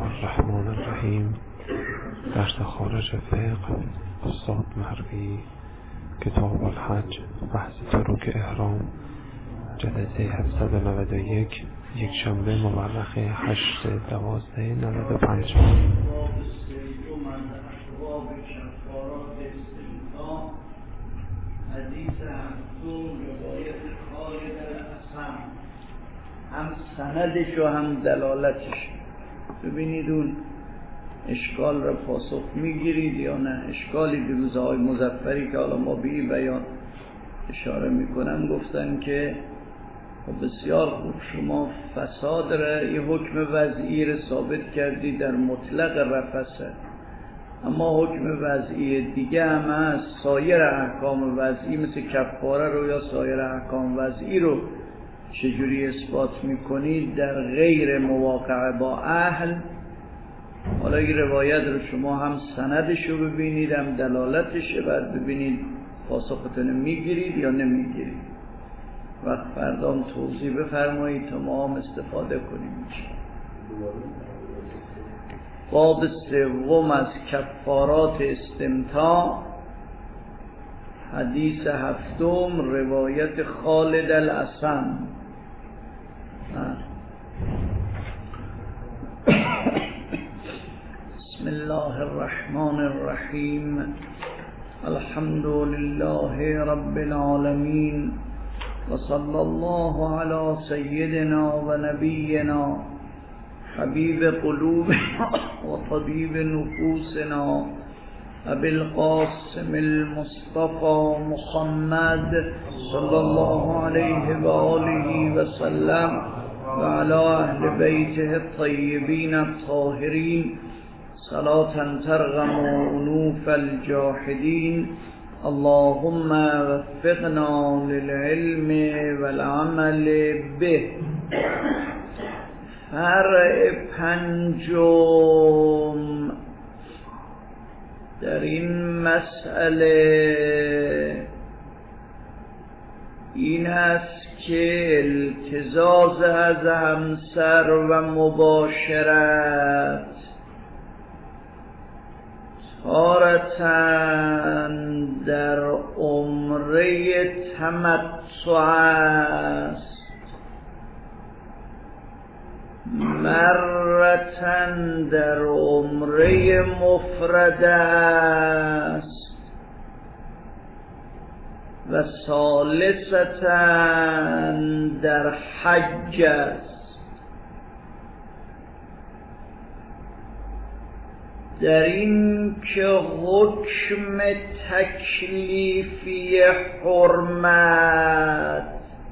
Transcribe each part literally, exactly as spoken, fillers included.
الرحمن الرحیم. درس خارج فقه استاد مروی، کتاب الحج، بحث ترک احرام، جلسه هفتصد و نود و یک، یک شنبه مورخه هشت دوازده نود و پنج. حدیث هفتم روایت خالد الاسهم، هم سندش و هم دلالتش. ببینید اون اشکال را پاسخ میگیرید یا نه؟ اشکالی دروز های مظفری که حالا ما به این بیان اشاره میکنم گفتن که بسیار خوب شما فساد را یه حکم وضعی را ثابت کردی در مطلق رفسه، اما حکم وضعی دیگه هم هست. سایر احکام وضعی مثل کفاره رو یا سایر احکام وضعی رو چجوری اثبات میکنید در غیر مواقعه با اهل؟ حالا این روایت رو شما هم سندش رو ببینید هم دلالتش، بعد ببینید پاسختون میگیرید یا نمیگیرید. وقت فردام توضیح بفرمایید تا ما هم استفاده کنیم. باب سوم از کفارات استمتاع، حدیث هفتم روایت خالد الاسهم. بسم الله الرحمن الرحیم. الحمد لله رب العالمین و صلی الله علی سیدنا و نبینا حبیب قلوبنا و طبیب نفوسنا ابی القاسم المصطفى محمد صلی الله علیه و آله و سلم و علی اهل بیته الطیبین الطاهرین صلاة ترغم انوف الجاحدین. اللهم وفقنا للعلم والعمل به. فرع پنجم در این مسئله این است که التزاز از همسر و مباشرت تارتاً در عمره تمتع است، مرتن در عمره مفرد است و ثالثتن در حج است. در این که حکم تکلیفی حرمت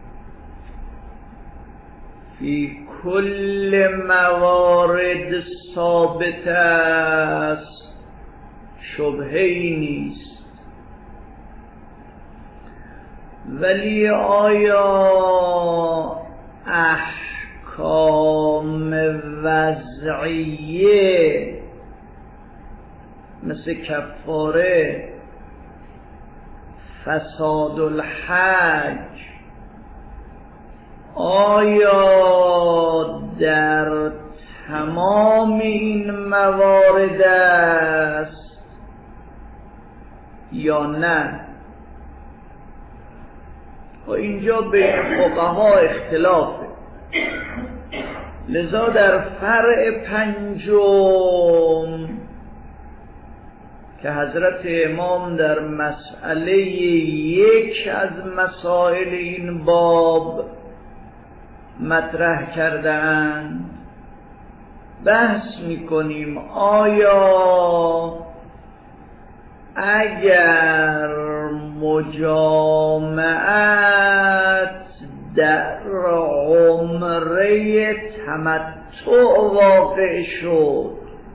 فی کل موارد ثابت است، شبهه‌ای نیست. ولی آیا احکام وضعیه مثل کفاره، فساد الحج، آیا در تمام این موارد است یا نه؟ و اینجا به فقها اختلافه. لذا در فرع پنجم که حضرت امام در مسئله یک از مسائل این باب مطرح کردند بحث میکنیم آیا اگر مجامعت در عمره تمتع واقع شد،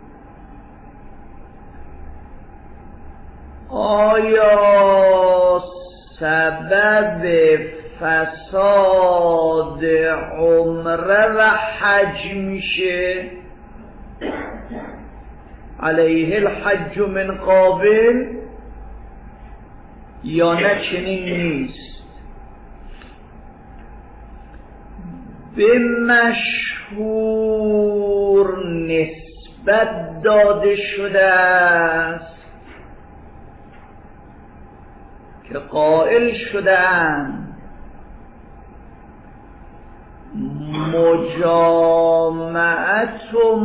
آیا سبب فساد عمره و حج میشه؟ علیه الحج من قابل یا نه چنین نیست؟ به مشهور نسبت نسبت داده شده است که قائل شدند مجامعت و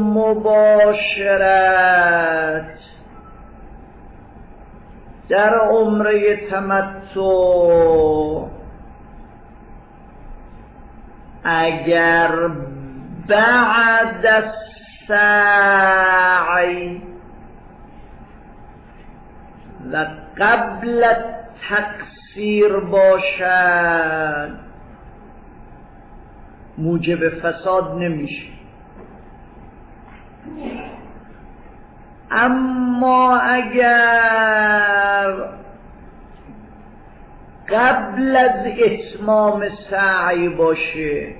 مباشرت در عمره تمتع اگر بعد از سعی و قبل تقصیر باشد موجب فساد نمیشه. اما اگر قبل از اتمام سعی باشه،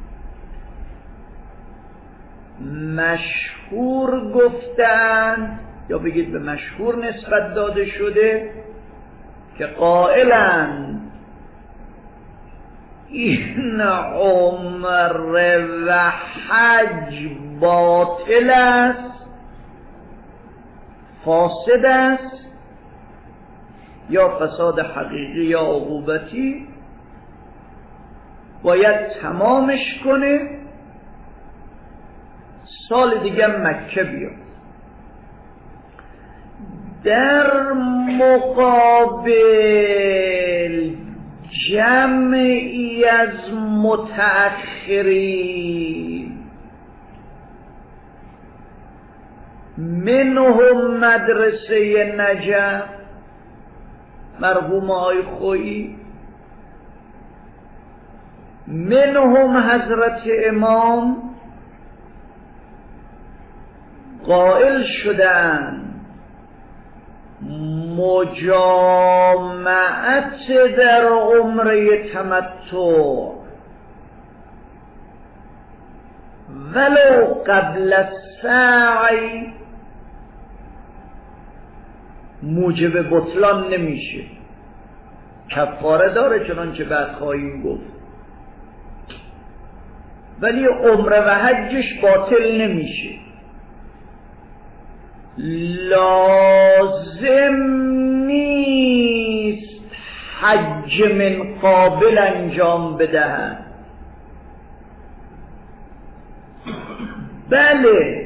مشهور گفتند یا بگید به مشهور نسبت داده شده که قائلند این عمر و حج باطل است، فاسد است، یا فساد حقیقی یا عقوبتی، باید تمامش کنه، سال دیگه مکه بیاد. در مقابل جمعی از متأخرین منهم مدرسه نجف مرحوم آقای خویی، منهم حضرت امام قائل شدند مجامعت در عمره تمتع ولو قبل السعی موجب بطلان نمیشه، کفاره داره چنانچه بعد خواهیم گفت، ولی عمره و حجش باطل نمیشه. لازم نیست حج من قابل انجام بدهند، بله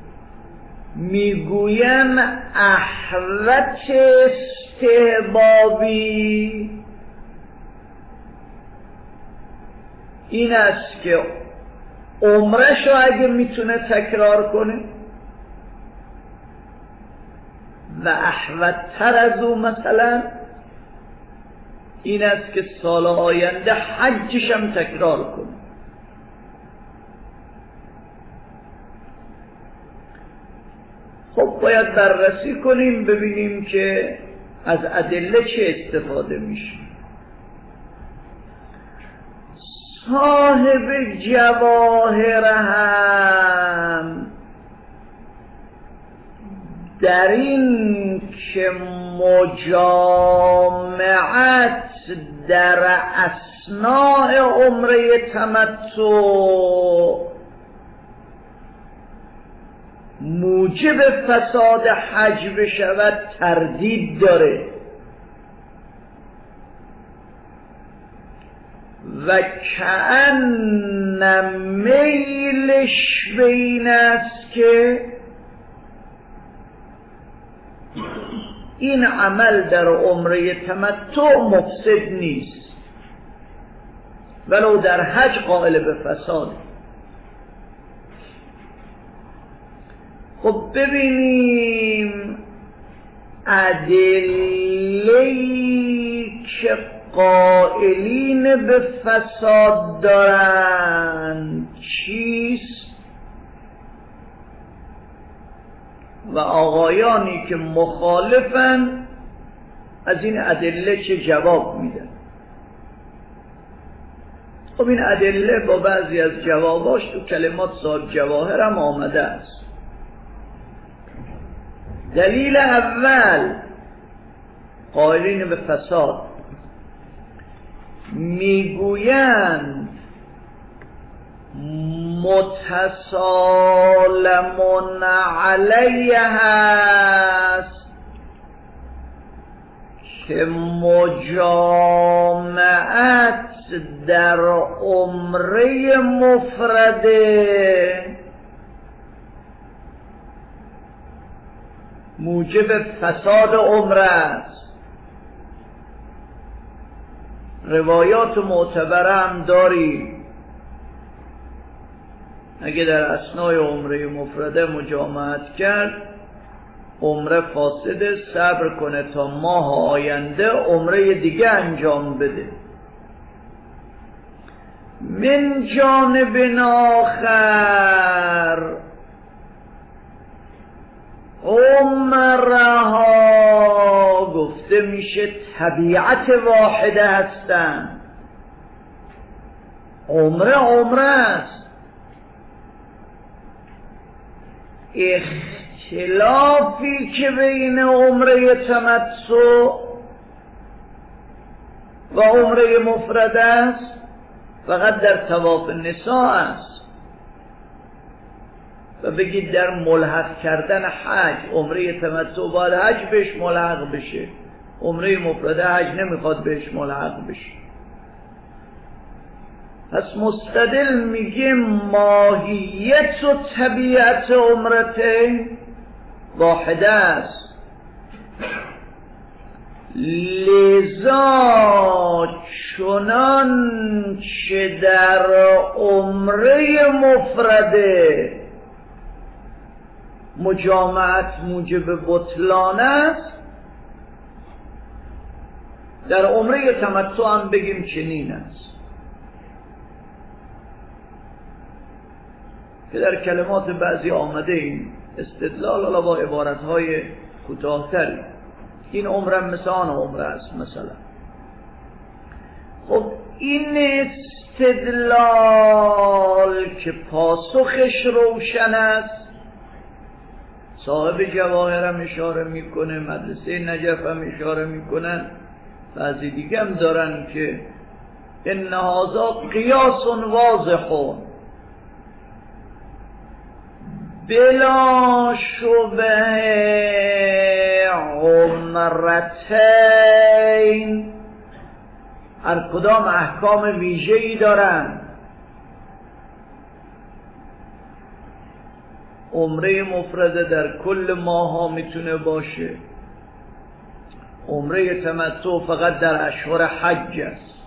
میگویم احوط استحبابی این است که عمرش رو اگه میتونه تکرار کنه و احوط تر از او مثلا این است که سال آینده حجش هم تکرار کنه. خب باید بررسی کنیم ببینیم که از ادله چه استفاده میشه. صاحب جواهر هم در این که مجامعت در اثناء عمره تمتع موجب فساد حج بشود تردید داره و کأن میلش به این است که این عمل در عمره تمتع مفسد نیست ولو در حج قائل به فساد. خب ببینیم ادله‌ای که قائلین به فساد دارند چیست و آقایانی که مخالفن از این ادله چه جواب میدن. خب این ادله با بعضی از جواباش تو کلمات صاحب جواهر هم آمده است. دلیل اول قائلین به فساد متسالمون علیه هست که مجامعت در عمره مفرده موجب فساد عمره است. روایات معتبره هم داری اگه در اثنای عمره مفرده مجامعت کرد عمره فاسده، صبر کنه تا ماه آینده عمره دیگه انجام بده. من جانب آخر عمره ها گفته میشه طبیعت واحده هستند. عمره عمره است، اختلافی که بین عمره تمتع و عمره مفرده است فقط در طواف نساء است. و بگید در ملحق کردن حج عمره تمتع باید حج بهش ملحق بشه، عمره مفرده حج نمیخواد بهش ملحق بشه. پس مستدل میگه ماهیت و طبیعت عمرته واحده است، لذا چنان چه در عمره مفرده مجامعت موجب بطلان است، در عمره تمتع هم بگیم چنین است. که در کلمات بعضی آمده این استدلال حالا با عبارتهای کوتاه‌تری. این عمره مثل آن عمره است مثلا. خب این استدلال که پاسخش روشن است، صاحب جواهر هم اشاره میکنه، مدرسه نجف هم اشاره میکنن، بعضی دیگه هم دارن که ان هذا قیاس واضح بلا شبه عمرتین، هر کدام احکام ویژه‌ای دارن. عمره مفرده در کل ماه ها میتونه باشه، عمره تمتع فقط در اشهر حج است.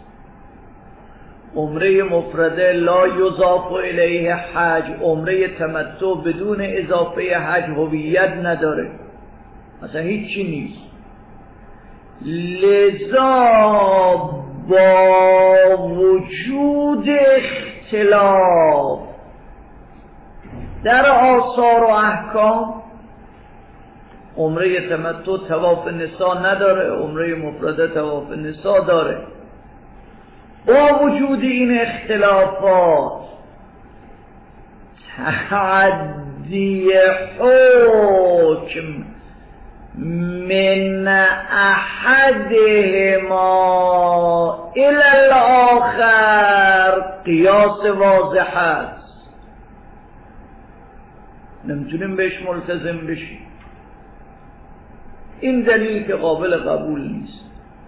عمره مفرده لا یضاف الیه حج، عمره تمتع بدون اضافه حج هویت نداره، مثلا هیچی نیست. لذا با وجود اختلاف در آثار و احکام، عمره تمتع طواف نساء نداره، عمره مفرده طواف نساء داره. با وجود این اختلافات تعدی حکم من احدهما الی الاخر قیاس واضح است، نمیتونیم بهش ملتزم بشیم. این دلیل که قابل قبول نیست.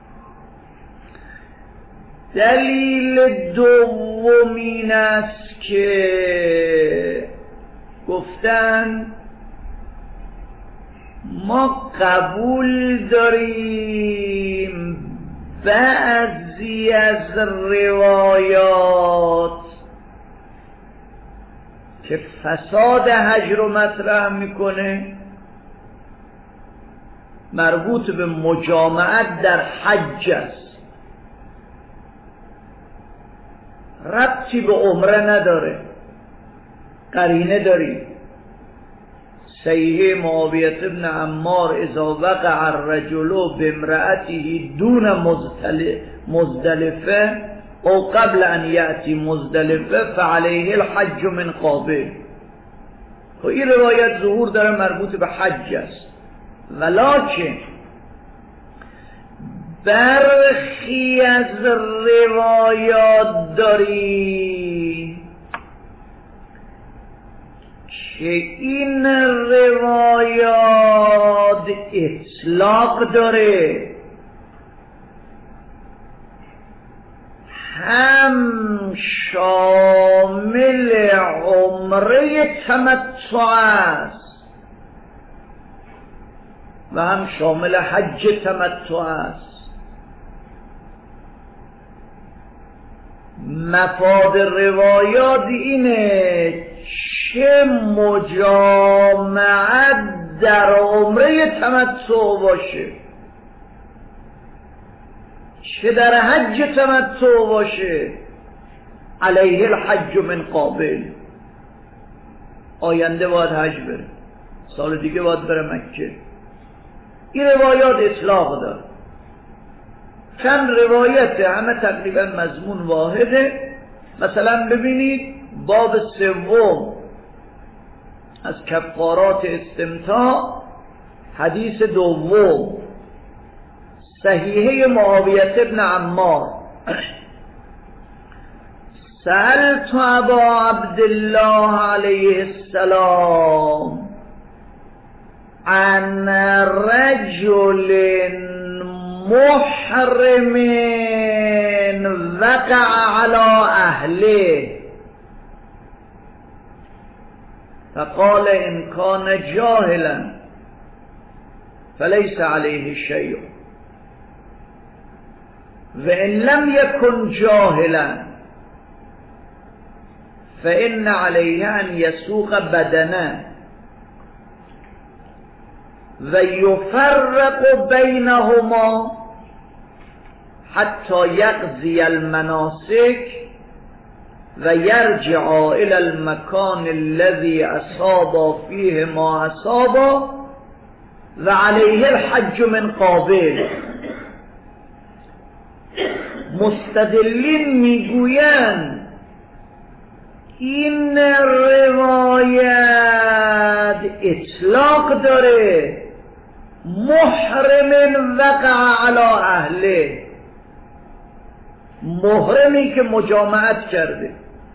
دلیل دوم این است که گفتن ما قبول داریم بعضی از روایات که فساد حج رو مطرح میکنه مربوط به مجامعت در حج است، ربطی به عمره نداره. قرینه داریم، صحیح معاویه ابن عمار اذا وقع الرجل بامرأته دون مزدلفه او قبل ان یأتی مزدلفه فعلیه الحج من قابل. و این روایت ظهور داره مربوط به حج است، ولکن برخی از روایات داریم که این روایات اطلاق داره، هم شامل عمره تمتع است و هم شامل حج تمتع است. مفاد روایات اینه چه مجامعت در عمره تمتع باشه، چه در حج تمتع باشه، علیه الحج من قابل. آینده باید حج بره، سال دیگه باید بره مکه. این روایات اطلاق داره. چند روایت همه تقریبا مضمون واحده. مثلا ببینید باب سوم از کفارات استمتاع، حدیث دوم، صحیحه معاویه ابن عمار: سألت ابا عبدالله علیه السلام عن رجل محرم وقع على اهله فقال ان كان جاهلا فليس عليه شيء وان لم يكن جاهلا فإن عليه أن يسوق بدنه ويفرق بينهما حتى يقضي المناسك ويرجع إلى المكان الذي أصاب فيه ما أصاب وعليه الحج من قابل. مستدلین میگویند این روایت اطلاق داره، محرم وقع علی اهله، محرمی که مجامعت کرده.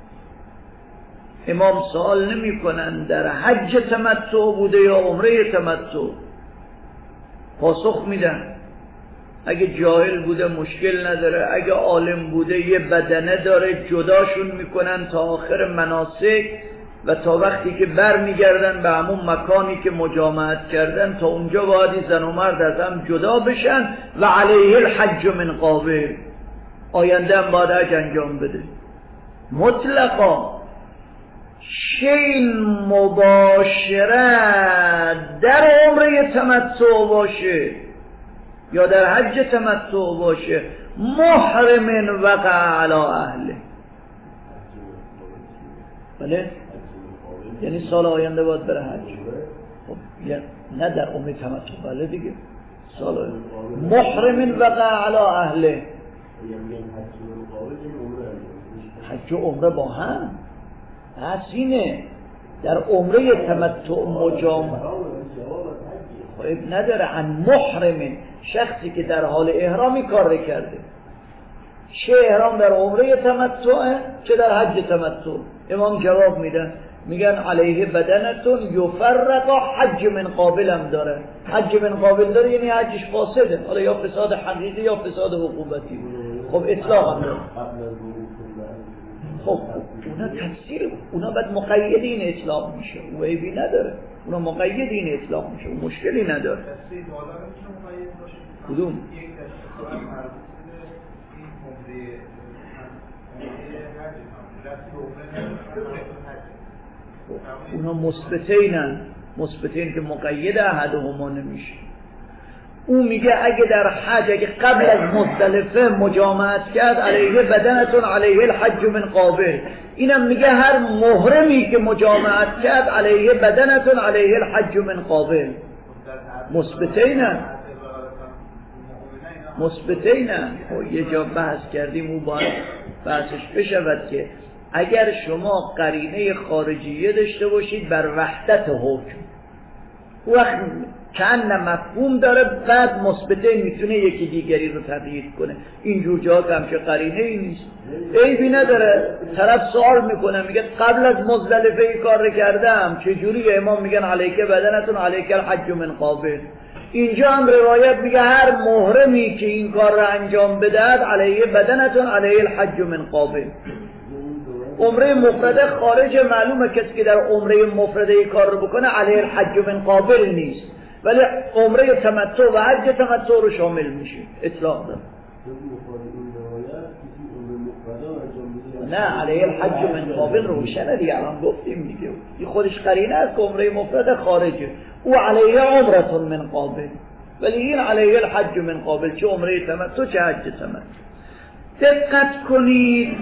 امام سوال نمی کنن در حج تمتع بوده یا عمره تمتع، پاسخ میدن اگه جاهل بوده مشکل نداره، اگه عالم بوده یه بدنه داره، جداشون میکنن تا آخر مناسک و تا وقتی که بر میگردن به همون مکانی که مجامعت کردن، تا اونجا باید زن و مرد از هم جدا بشن و علیه الحج من قابل، آینده هم باید حج انجام بده. مطلقا چه این مباشرت در عمره تمتع باشه یا در حج تمتع باشه، محرم وقع علی اهله. بله؟ یعنی سال آینده باید بره حج. خب نه در عمره تمتع، بله دیگه، سال آینده محرم وقع علی اهله. حج و عمره با هم حسینه. در عمره تمتع مجامعه خب نداره. عن محرم، شخصی که در حال احرامی کار کرده، چه احرام در عمره تمتعه چه در حج تمتع. امام جواب میدن، میگن علیه بدنتون یفرق، حج من قابل هم داره. حج من قابل داره یعنی حجش فاسده، حالا یا فساد حقیقی یا فساد حقوقتی. خب اطلاق هم داره. خب اونا تفسیر، اونا باید مقید این اطلاق میشه، او عیبی نداره، اونا مقید این اطلاق میشه، اون مشکلی نداره. کدوم؟ اونا مثبتینن، مثبتین که مقید احدهما نمیشه. او میگه اگه در حج، اگه قبل از مزدلفه مجامعت کرد، علیه بدنتون علیه الحج من قابل. اینم میگه هر محرمی که مجامعت کرد علیه بدنتون علیه الحج من قابل. مثبتینن، مثبتینن. خب یه جا بحث کردیم، او باید بحثش بشود که اگر شما قرینه خارجیه داشته باشید بر وحدت حکم، وقت چند مفهوم داره، بعد مثبته میتونه یکی دیگری رو تغییر کنه. اینجور جا همچه قرینه ای نیست، عیبی نداره. طرف سوال میکنه میگه قبل از مزدلفه ای کار رو کردم، چجوری؟ امام میگن علیکه بدنتون علیکه الحج من قابل. اینجا هم روایت میگه هر محرمی که این کار رو انجام بدهد علیه بدنتون علیه الحج من قابل. عمره مفرده خارج، معلومه کسی که در عمره مفرده ای کار رو بکنه علیه الحج من قابل نیست، ولی عمره تمتع و حج تمتع رو شامل میشه، اطلاق داره. نه علیه الحج من قابل روشنه دیگه، الان گفتیم دیگه، این خودش قرینه است که عمره مفرده خارجه، او علیه عمرتون من قابل، ولی این علیه الحج من قابل، چه عمره تمتع چه حج تمتع. دقت کنید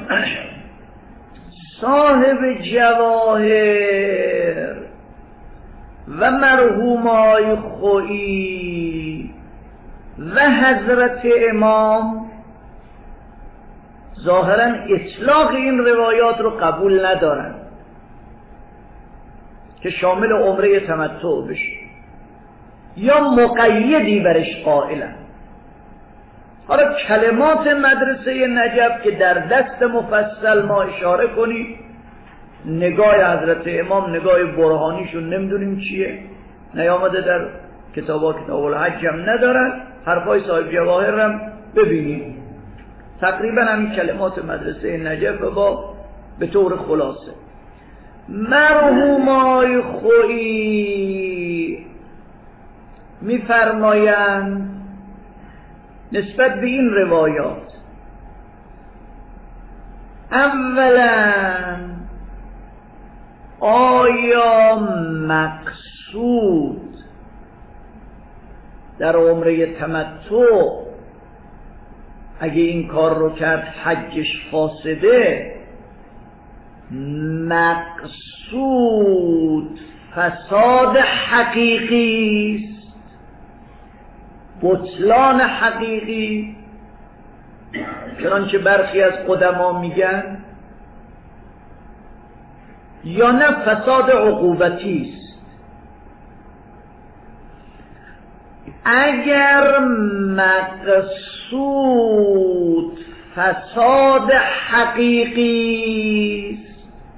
صاحب جواهر و مرحومای خویی و حضرت امام ظاهرا اطلاق این روایات رو قبول ندارن که شامل عمره تمتع بشه، یا مقیدی برش قائلن. حالا کلمات مدرسه نجف که در دست مفصل ما اشاره کنید، نگاه حضرت امام نگاه برهانیشون نمیدونیم چیه، نیامده در کتابا، کتاب الحج هم ندارن، حرفای صاحب جواهر هم ببینید، تقریبا همین کلمات مدرسه نجف با به طور خلاصه. مرحومای خویی میفرمایند نسبت به این روایات، اولا آیا مقصود در عمره تمتع اگه این کار رو کرد حجش فاسده، مقصود فساد حقیقی است، بطلان حقیقی، چنانچه برخی از قدما میگن، یا نه فساد عقوبتی است؟ اگر مقصود فساد حقیقی است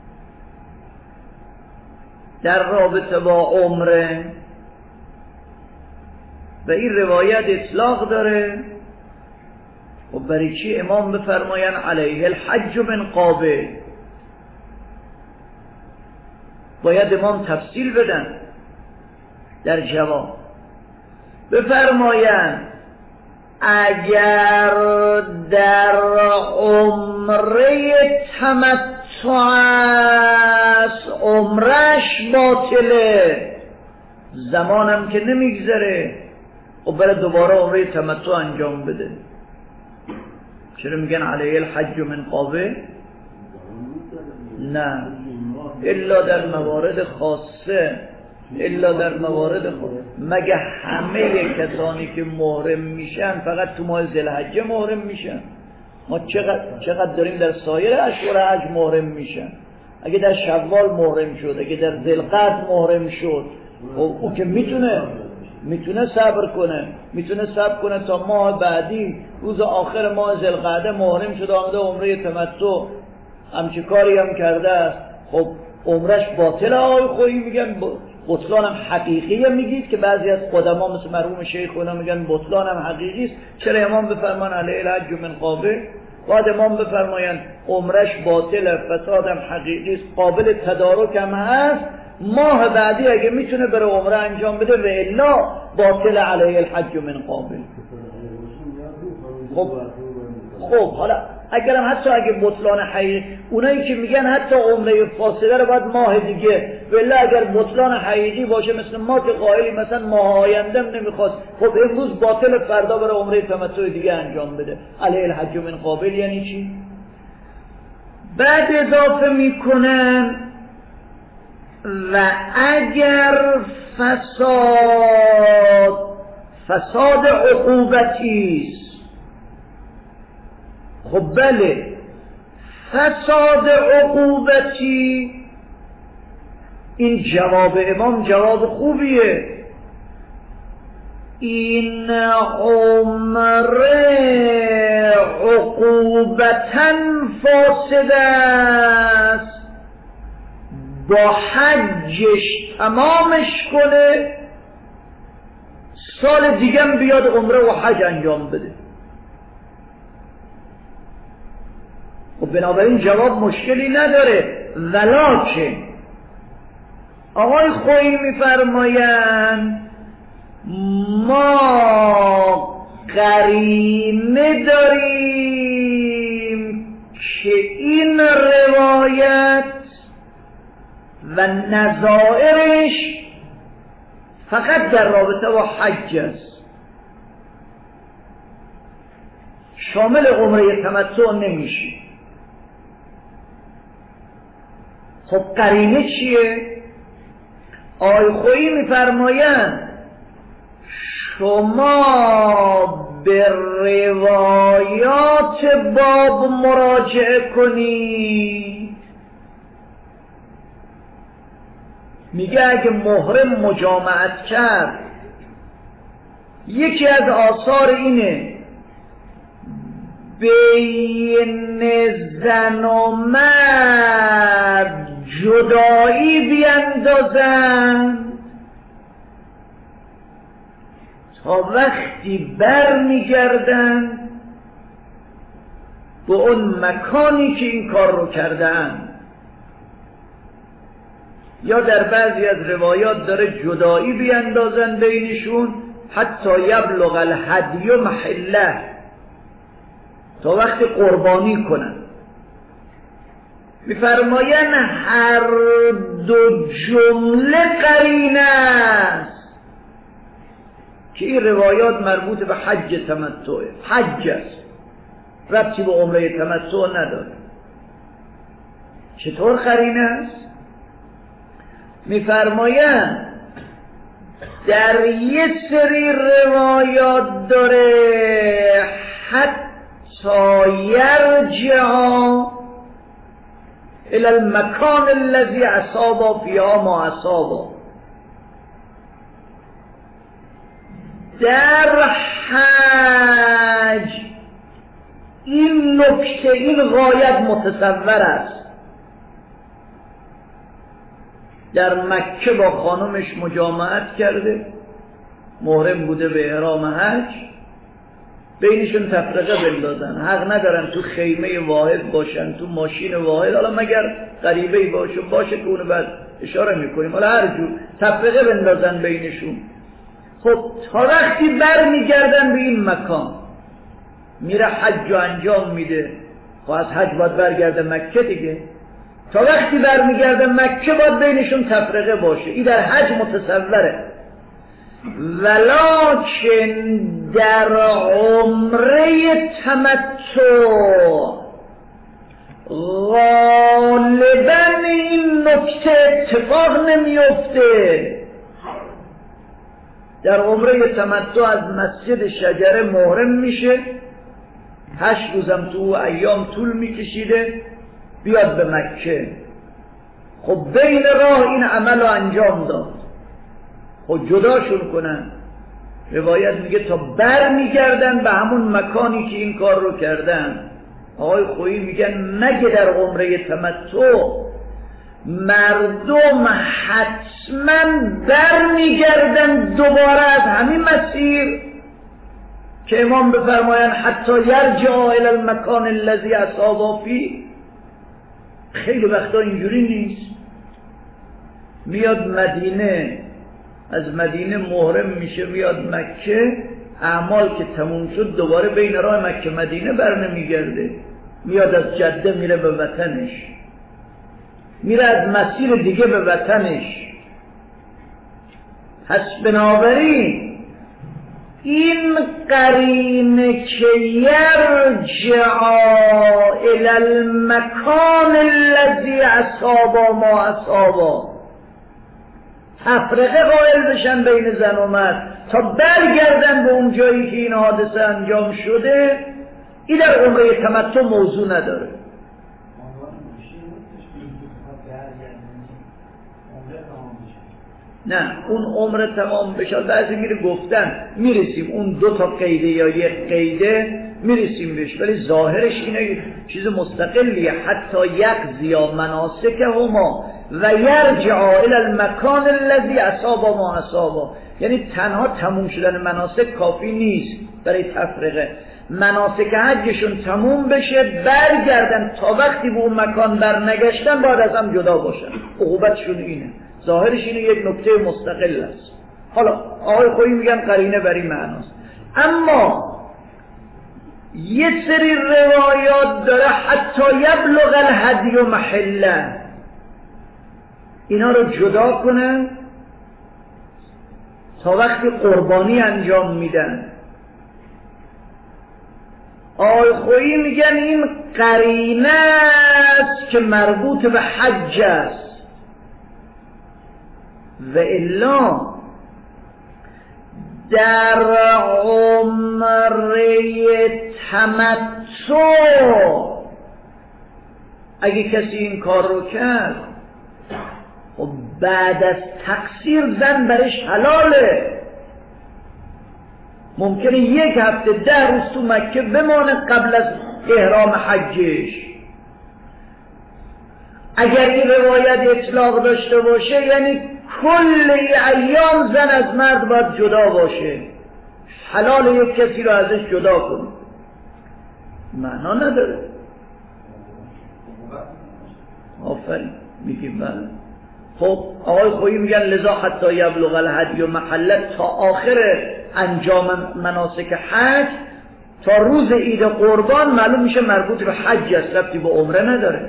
در رابطه با عمره و این روایت اطلاق داره، و برای چی امام بفرماین علیه الحج من قابل؟ باید امام تفصیل بدن در جواب، بفرماین اگر در عمره تمتع است عمرش باطله، زمانم که نمیگذره و برای دوباره عمره تمتع انجام بده. چرا میگن علیه الحج من قابل؟ نه، الا در موارد خاصه، الا در موارد خاصه. مگه همه کسانی که محرم میشن فقط تو ماه ذوالحجه محرم میشن؟ ما چقدر چقدر داریم در سایر اشهر حج محرم میشن. اگه در شوال محرم شد، اگه در ذوالقعده محرم شد، او, او که میتونه میتونه صبر کنه، میتونه صبر کنه تا ماه بعدی روز آخر ماه ذوالقعده محرم شده آمده عمره تمتع، همچه کاری هم کرده است، خب عمرش باطله. آقای خویی میگن بطلان هم حقیقیه، میگید که بعضی از قدما مثل مرحوم شیخ اونا میگن بطلان هم حقیقی است. چرا امام بفرمان علیه الحج من قابل؟ بعد امام بفرمایند عمرش باطله، فساد هم حقیقی است، قابل تدارک هم هست، ماه بعدی اگه میتونه بره عمره انجام بده و الا باطل علیه الحج من قابل. خب خب حالا اگرم حتی اگه بطلان حقیقی، اونایی که میگن حتی عمره فاسده رو باید ماه دیگه، ولی اگر بطلان حقیقی باشه مثل ما که قائلی مثلا ماه آیندهم نمیخواد، خب امروز باطل، فردا بره عمره تمتع دیگه انجام بده، علیه الحج من قابل یعنی چی؟ بعد اضافه میکنن و اگر فساد فساد عقوبتی است، خب بله، فساد این عمره عقوبتاً فاسد است، با حجش تمامش کنه، سال دیگه بیاد عمره و حج انجام بده. و بنابراین جواب مشکلی نداره. ولکن آقای خویی میفرمایند ما قرینه داریم که این روایت و نظائرش فقط در رابطه با حج است، شامل عمره تمتع نمیشه. خب قرینه چیه؟ آقای خویی میفرمایند شما به روایات باب مراجعه کنید. میگه اگه محرم مجامعت کرد، یکی از آثار اینه بین زن و مرد جدایی بیندازند تا وقتی بر میگردن به اون مکانی که این کار رو کردن. یا در بعضی از روایات داره جدایی بیندازن بینشون حتی یبلغ الهدی محله، تا وقت قربانی کنن. میفرماین هر دو جمله قرینه است که این روایات مربوط به حج تمتعه. حج است، ربطی به عمره تمتع نداره. چطور قرینه است؟ میفرمایند در یه سری روایات داره حتی یرجع الى المکان الذي اصاب فیها ما اصاب. در حج این نکته، این غایت متصور است. در مکه با خانمش مجامعت کرده، محرم بوده به احرام حج، بینشون تفرقه بندازن. حق ندارن تو خیمه واحد باشن، تو ماشین واحد، حالا مگر غریبه‌ای باشه باشه که اونو بعد اشاره میکنیم، حالا هر جور تفرقه بندازن بینشون. خب تا وقتی بر میگردن به این مکان، میره حج رو انجام میده. خب از حج باید برگرده مکه دیگه. تا وقتی بر میگرده مکه باید بینشون تفرقه باشه. این در حج متصوره. ولکن در عمره تمتع غالبا این نکته اتفاق نمیفته. در عمره تمتع از مسجد شجره محرم میشه، هشت روزم تو ایام طول میکشیده بیاد به مکه. خب بین راه این عمل رو انجام داد. خب جداشون کنن. روایت میگه تا بر میگردن به همون مکانی که این کار رو کردن. آقای خویی میگن مگه در عمره تمتع مردم حتما بر میگردن دوباره از همین مسیر که امام بفرماین حتی یرجع الی المکان الذی اصاب فیه؟ خیلی وقتا اینجوری نیست. میاد مدینه، از مدینه محرم میشه بیاد مکه، اعمال که تموم شد دوباره بین راه مکه مدینه بر نمیگرده، میاد از جده میره به وطنش، میره از مسیر دیگه به وطنش. پس بنابراین این قرینه که یرجع الی المکان الذی اصاب ما اصاب، تفرقه قائل بشن بین زن و مرد تا برگردن به اون جایی که این حادثه انجام شده، این در عمره تمتع موضوع نداره. نه اون عمر تمام بشه. بعضی میره گفتن میرسیم اون دو تا قیده یا یک قیده میرسیم بهش، ولی ظاهرش اینه چیز مستقلیه. حتی یقضی یا مناسکهما و یرجع الی المکان الذی اصاب ما اصابا، یعنی تنها تموم شدن مناسک کافی نیست برای تفریقه. مناسک حجشون تموم بشه، برگردن، تا وقتی به اون مکان برنگشتن باید از هم جدا باشن. عقوبتشون اینه. ظاهرش اینه، یک نکته مستقل است. حالا آقای خویی میگن قرینه بر این معناست. اما یه سری روایات داره حتی یبلغ الهدی محله، اینا رو جدا کنن تا وقتی قربانی انجام میدن. آقای خویی میگن این قرینه است که مربوط به حج است، و الا در عمره تمتع اگه کسی این کار رو کرد، خب بعد از تقصیر زن برش حلاله. ممکنه یک هفته ده روز تو مکه بمانه قبل از احرام حجش. اگر این روایت اطلاق داشته باشه یعنی کل ایام زن از مرد باید جدا باشه، حلال یک کسی رو ازش جدا کنه. معنا نداره. آفرین میگیم بله. خب آقای خویی میگن لذا حتی یبلغ الهدی و محله، تا آخر انجام مناسک حج، تا روز عید قربان معلوم میشه مربوط به حج است، ربطی به عمره نداره.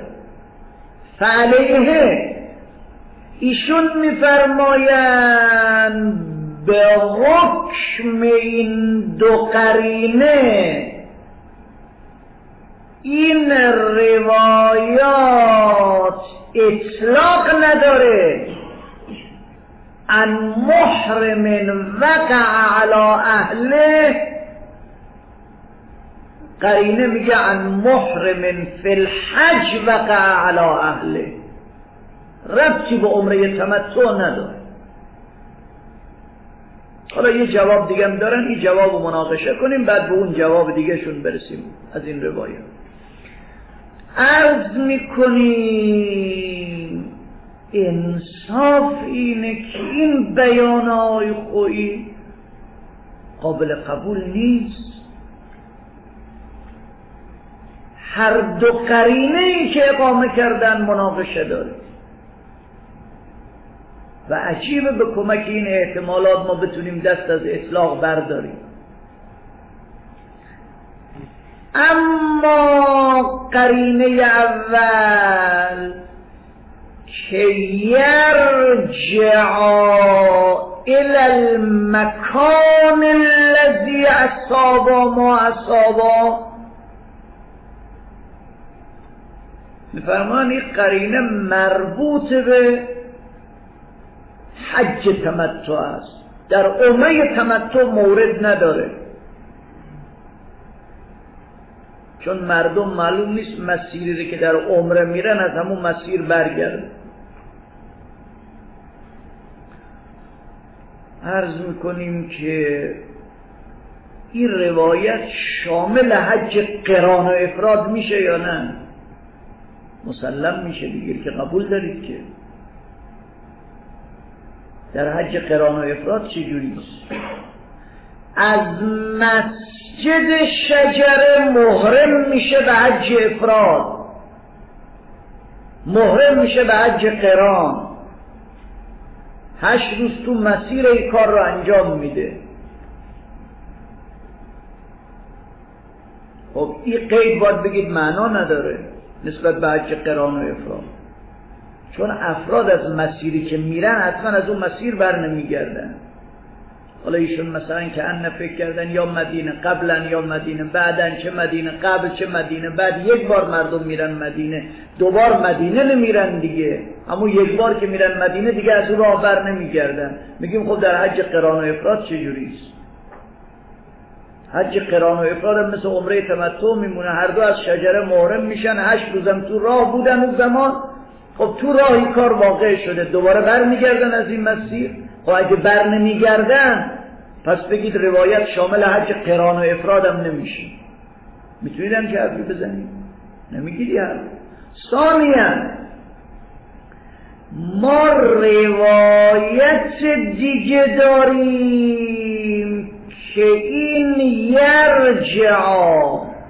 فعلیه ایشون میفرمایند به حکم این دو قرینه این روایات اطلاق نداره. ان محرم وقع علی اهله، قرینه میگه ان محرم فی الحج وقع علی اهله، ربطی به عمره تمتع نداره. حالا یه جواب دیگه هم دارن، این جواب رو مناقشه کنیم بعد به اون جواب دیگه شون برسیم از این روایات. عرض میکنیم انصاف اینه که این بیان آقای خویی قابل قبول نیست. هر دو قرینه ای که اقامه کردن مناقشه داره و عجیبه به کمک این احتمالات ما بتونیم دست از اطلاق برداریم. اما قرینه اول که یرجع الى المکان الذی اصاب ما اصابا، میفرمان این قرینه مربوط به حج تمتع است، در عمره تمتع مورد نداره. چون مردم معلوم نیست مسیری که در عمره میرن از همون مسیر برگردن. عرض میکنیم که این روایت شامل حج قران و افراد میشه یا نه؟ مسلم میشه دیگه که قبول دارید که در حج قران و افراد چه جوریست؟ از مسجد شجره محرم میشه به حج افراد، محرم میشه به حج قران، هشت روز تو مسیر این کار رو انجام میده. خب این قید باید بگید معنا نداره نسبت به حج قران و افراد، چون افراد از مسیری که میرن حتما از اون مسیر بر نمیگردن. حالا ایشون مثلا که ان فکر کردن یا مدینه قبلا یا مدینه بعدن، چه مدینه قبل چه مدینه بعد. یک بار مردم میرن مدینه، دوبار مدینه نمیرن دیگه، همون یک بار که میرن مدینه دیگه از اون راه بر نمیگردن. میگیم خب در حج قران و افراد چجوریست؟ حج قران و افراد مثل عمره تمتع میمونه، هر دو از شجره محرم میشن، هشت روزم تو راه بودن اون زمان. خب تو راهی کار واقع شده، دوباره بر میگردن از این مسیر. خب اگه بر نمیگردن پس بگید روایت شامل حج قران و افراد هم نمیشه. میتونید هم که حرفی بزنید؟ نمیگید حرف. ثانیاً ما روایت دیگه داریم که این یرجع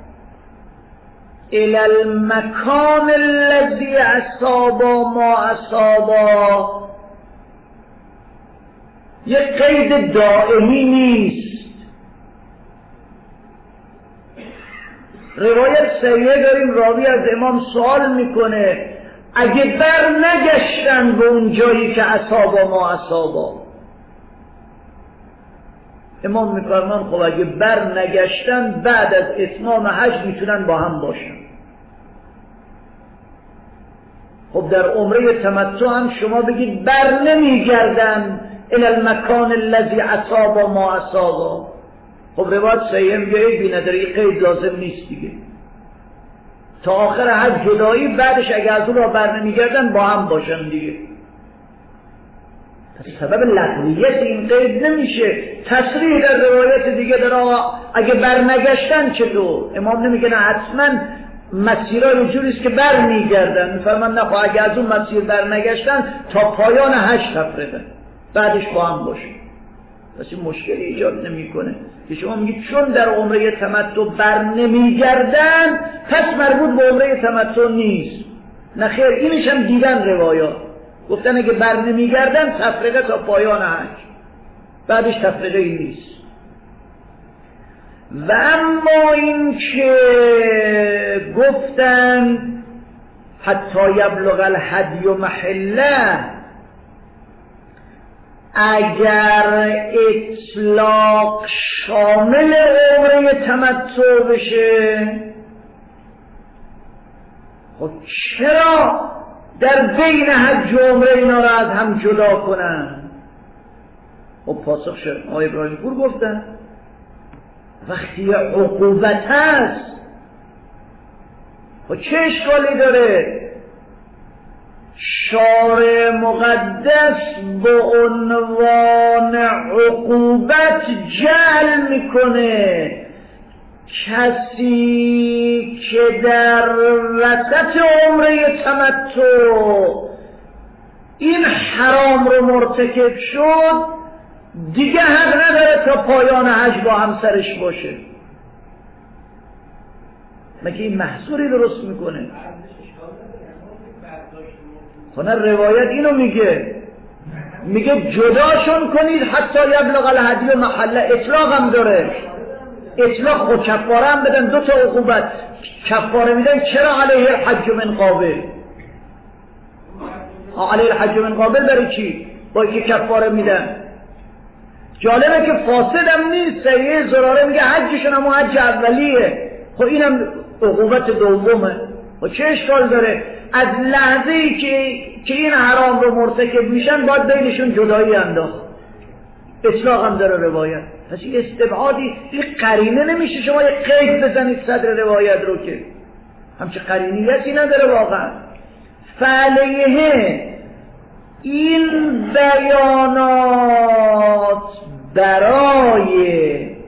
الى المکان الذی اصاب ما اصاب، یک قید دائمی نیست. روایت صحیحه داریم، راوی از امام سوال میکنه اگه بر نگشتن به اون جایی که اصاب ما اصابا، امام میفرمان خب اگه بر نگشتن بعد از اتمام حج میتونن با هم باشن. خب در عمره تمتع هم شما بگید بر نمیگردن الی المکان الذی اصاب ما اصابا، خب روایت صحیح میگه عیبی نداره، این قید لازم نیست دیگه. تا آخر حج جدایی، بعدش اگه از اون را بر نمیگردن با هم باشن دیگه. سبب لغویت این قید نمیشه. تصریح در روایت دیگه در آقا اگه بر نگشتن چطور؟ امام نمیگه نه حتما مسیرهای جوریست که بر میگردن، میفرمان نه خب اگه از اون مسیر بر نگشتن تا پایان حج تفرقه بعدش با هم باشه. پس این مشکلی ایجاد نمیکنه که شما میگید چون در عمره تمتع بر نمیگردن پس مربوط به عمره تمتع نیست. نه خیر، اینش هم دیدن روایات گفتن اگه بر نمیگردن تفرقه تا پایان حج، بعدش تفرقه ای نیست. و اما این که گفتن حتی یبلغ الهدی محله، اگر اطلاق شامل عمره تمتع بشه، خب چرا در بین حج و عمره اینا را از هم جدا کنن؟ خب پاسخ شد آقای ابراهیم پور گفتن وقتی عقوبت هست خب چه اشکالی داره؟ شارع مقدس به عنوان عقوبت جعل میکنه کسی که در وسط عمره تمتع این حرام رو مرتکب شد دیگه حق نداره تا پایان حج با همسرش باشه. مگه این محصوری درست میکنه؟ خونه روایت اینو میگه، میگه جداشون کنید حتی یبلغ الهدی محله. اطلاق هم داره، اطلاق خود کفاره هم بدن، دو تا عقوبت کفاره میدن. چرا علیه الحج من قابل؟ علیه الحج من قابل برای چی؟ با که کفاره میدن. جالبه که فاسد هم نیست، صحیح زراره میگه حجشون هم حج اولیه، خب اینم عقوبت دومه. خب چه اشکال داره؟ از لحظه ای که که این حرام رو مرتکب میشن باید بینشون جدایی انداخت. اطلاق هم داره روایت. پس این استبعادی، این قرینه نمیشه شما یک قید بزنید صدر روایت رو که همچه قرینیتی نداره واقعا. فعلیه این بیانات برای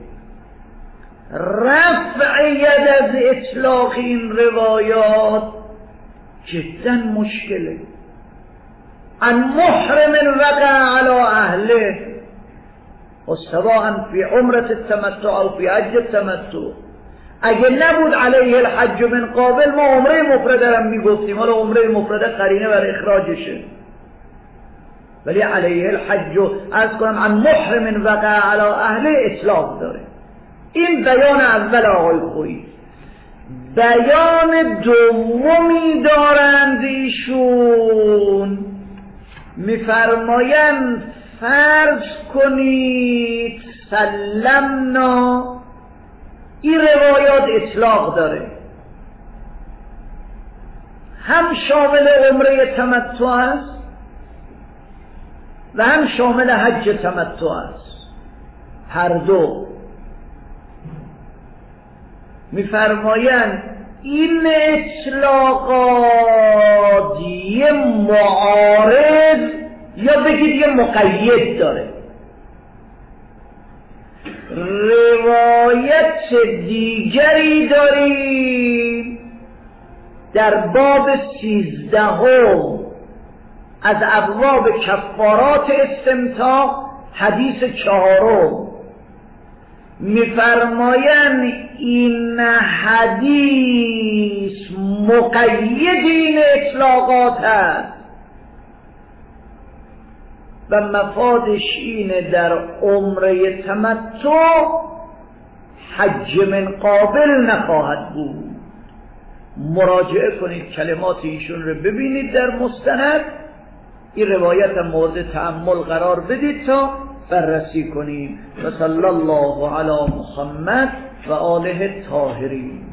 رفع ید از اطلاق این روایات جدا مشکله. ان محرم وقع علی اهله و سواء فی عمرت التمتع او فی حج التمتع. اگه نبود علیه الحج من قابل ما عمره مفرده هم میگفتیم، حالا عمره مفرده قرینه بر اخراجشه، ولی علیه الحج از کنم ان محرم وقع علی اهله اطلاق داره. این بیان اول آقای خویی. بیان دومی دارند ایشون، میفرمایند فرض کنید سلمنا، این روایات اطلاق داره، هم شامل عمره تمتع است و هم شامل حج تمتع است، هر دو. میفرمایند این اطلاقات یه معارض یا یا بگید یه مقید داره. روایت دیگری داریم در باب سیزدهم از ابواب کفارات استمتاع، حدیث چهارم، میفرمایند این حدیث مقید این اطلاقات است و مفادش اینه در عمره تمتع حج من قابل نخواهد بود. مراجعه کنید کلمات ایشون رو ببینید در مستند، این روایت مورد تأمل قرار بدید تا بررسی کنید. و صلی الله علی محمد و آله الطاهرین.